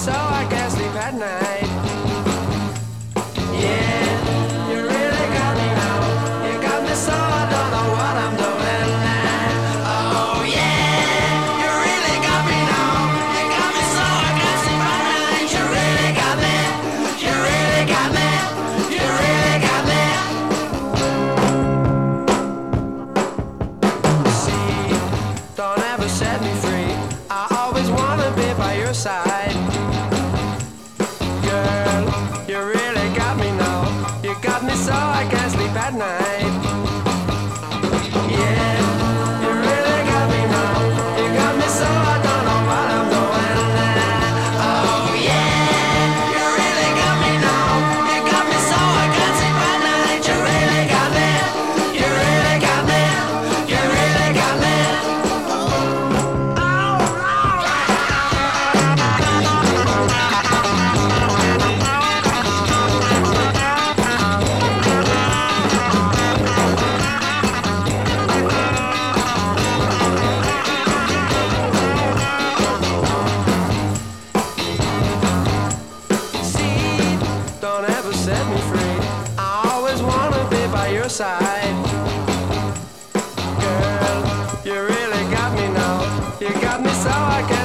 so I can't sleep at night. Yeah, you really got me now. You got me so I don't know what I'm doing now. Oh yeah, you really got me now. You got me so I can't sleep at night. You really got me. You really got me. You really got me. See, don't ever set me free. I always wanna be by your side. Girl, you really got me now. You got me so I can't sleep at night. Yeah, you really got me now. You got me so I don't know what I'm doing now. Oh yeah, you really got me now. You got me so I can't sleep at night. You really got me. You really got me. You really got me. See, don't ever set me free. I always wanna be by your side. Girl, you really got me now. You got me so I can't